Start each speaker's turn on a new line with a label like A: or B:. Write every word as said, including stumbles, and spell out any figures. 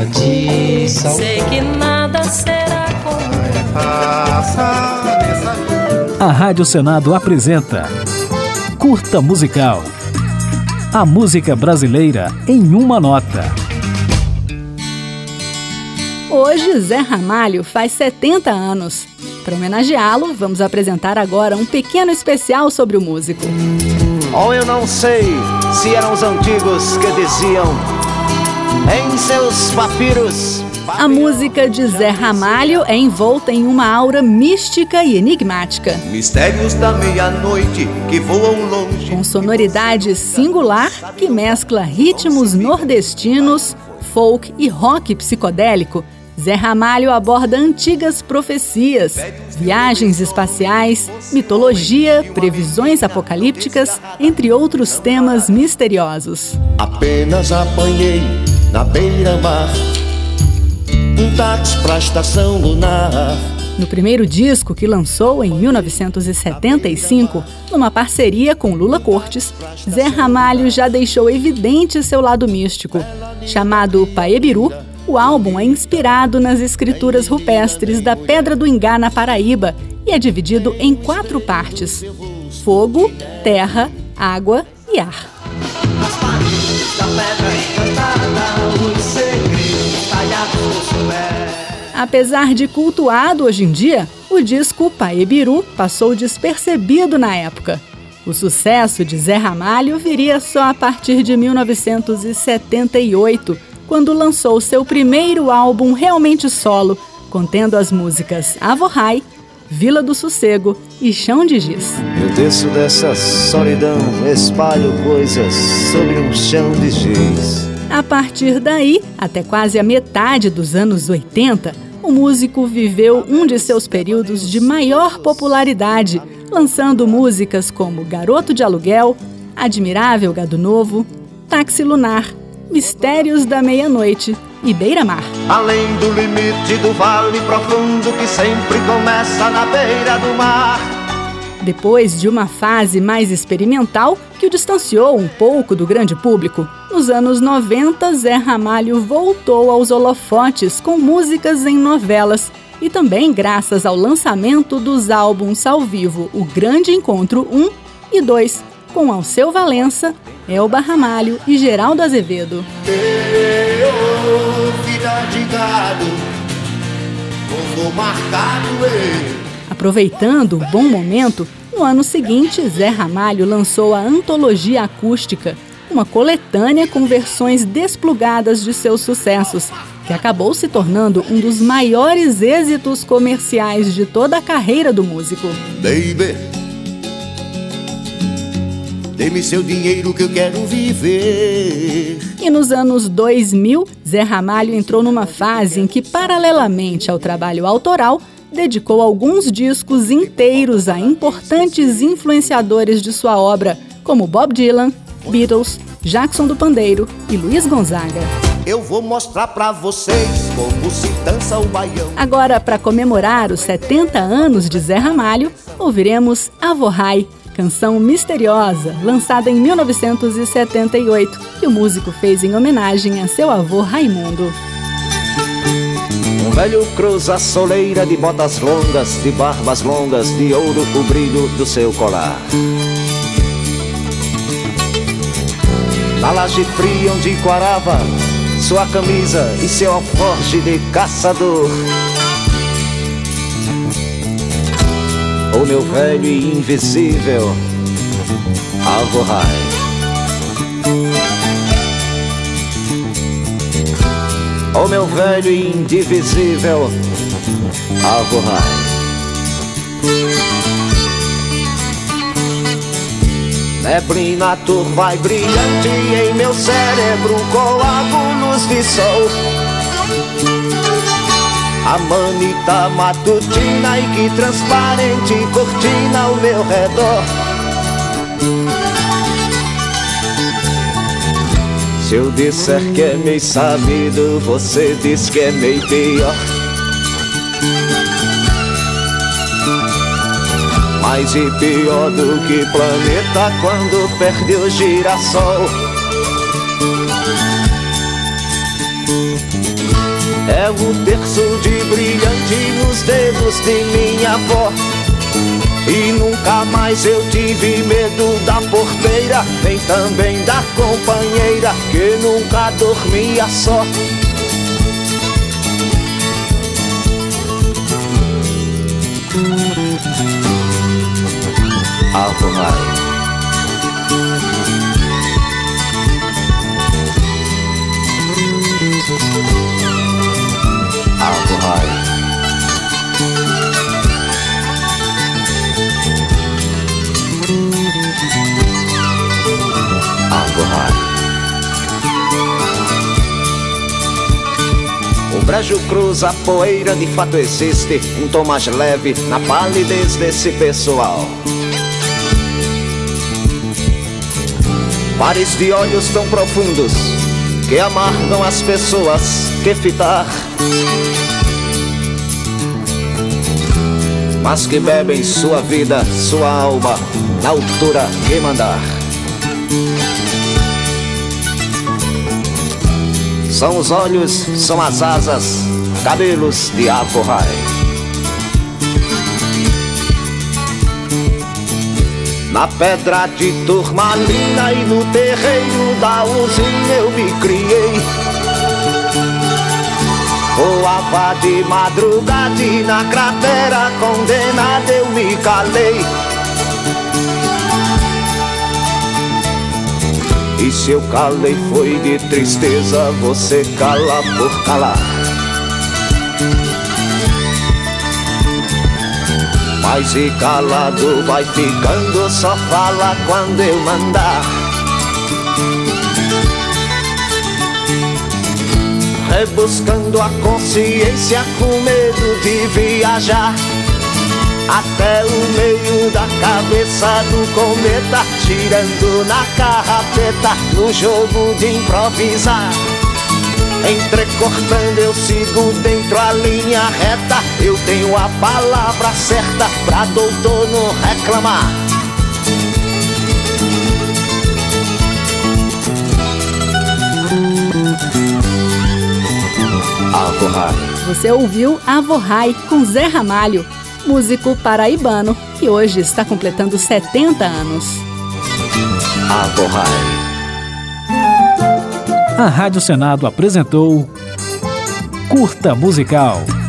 A: de sal.
B: Sei que nada será como
C: A Rádio Senado apresenta Curta Musical. A música brasileira em uma nota.
D: Hoje, Zé Ramalho faz setenta anos. Para homenageá-lo, vamos apresentar agora um pequeno especial sobre o músico.
E: Oh, eu não sei se eram os antigos que diziam em seus papiros.
D: A música de Zé Ramalho é envolta em uma aura mística e enigmática.
F: Mistérios da meia-noite que voam longe.
D: Com sonoridade singular que mescla ritmos nordestinos, folk e rock psicodélico, Zé Ramalho aborda antigas profecias, viagens espaciais, mitologia, previsões apocalípticas, entre outros temas misteriosos.
F: Apenas apanhei na beira-mar um táxi pra estação lunar.
D: No primeiro disco que lançou em mil novecentos e setenta e cinco, numa parceria com Lula Cortes, Zé Ramalho já deixou evidente seu lado místico. Chamado Paebiru, o álbum é inspirado nas escrituras rupestres da Pedra do Ingá, na Paraíba, e é dividido em quatro partes: fogo, terra, água e ar. Apesar de cultuado hoje em dia, o disco Paebiru passou despercebido na época. O sucesso de Zé Ramalho viria só a partir de mil novecentos e setenta e oito, quando lançou seu primeiro álbum realmente solo, contendo as músicas Avorrai, Vila do Sossego e Chão de Giz.
E: Eu desço dessa solidão, espalho coisas sobre um chão de giz.
D: A partir daí, até quase a metade dos anos oitenta, o músico viveu um de seus períodos de maior popularidade, lançando músicas como Garoto de Aluguel, Admirável Gado Novo, Táxi Lunar, Mistérios da Meia-Noite e Beira-Mar.
F: Além do limite do vale profundo que sempre começa na beira do mar.
D: Depois de uma fase mais experimental que o distanciou um pouco do grande público, nos anos noventa, Zé Ramalho voltou aos holofotes com músicas em novelas e também graças ao lançamento dos álbuns ao vivo O Grande Encontro um e dois, com Alceu Valença, Elba Ramalho e Geraldo Azevedo.
F: Eu, filha de gado, povo marcado, ei.
D: Aproveitando o bom momento, no ano seguinte, Zé Ramalho lançou a Antologia Acústica, uma coletânea com versões desplugadas de seus sucessos, que acabou se tornando um dos maiores êxitos comerciais de toda a carreira do músico.
F: Baby, dê-me seu dinheiro que eu quero viver.
D: E nos anos dois mil, Zé Ramalho entrou numa fase em que, paralelamente ao trabalho autoral, dedicou alguns discos inteiros a importantes influenciadores de sua obra, como Bob Dylan, Beatles, Jackson do Pandeiro e Luiz Gonzaga.
F: Eu vou mostrar pra vocês como se dança o baião.
D: Agora, para comemorar os setenta anos de Zé Ramalho, ouviremos Avorrai, canção misteriosa, lançada em mil novecentos e setenta e oito, que o músico fez em homenagem a seu avô Raimundo.
E: Um velho cruza a soleira de botas longas, de barbas longas, de ouro o brilho do seu colar. Na laje fria onde quarava sua camisa e seu alforje de caçador. O meu velho e invisível Avorrai. O meu velho e indivisível Avorrai. Neblina turva e brilhante em meu cérebro, coágulos de sol. A manita matutina e que transparente cortina ao meu redor. Se eu disser que é meio sabido, você diz que é meio pior. Mais e pior do que planeta quando perde o girassol. É o terço de brilhante nos dedos de minha avó. E nunca mais eu tive medo da porteira, nem também da companheira, que nunca dormia só. Alvorrai. Alvorrai. Alvorrai. O brejo cruza a poeira, de fato existe um tom mais leve na palidez desse pessoal. Pares de olhos tão profundos que amargam as pessoas que fitar, mas que bebem sua vida, sua alma, na altura que mandar. São os olhos, são as asas, cabelos de Alvorrai. Na pedra de turmalina e no terreiro da usina eu me criei. Voava de madrugada e na cratera condenada eu me calei. E se eu calei foi de tristeza, você cala por calar. Mas e calado vai ficando, só fala quando eu mandar. Rebuscando a consciência com medo de viajar até o meio da cabeça do cometa, girando na carrapeta, no jogo de improvisar. Entrecortando eu sigo dentro a linha reta, eu tenho a palavra certa pra doutor não reclamar. Alvorrai.
D: Você ouviu Alvorrai com Zé Ramalho, músico paraibano que hoje está completando setenta anos.
E: Alvorrai.
C: A Rádio Senado apresentou Curta Musical.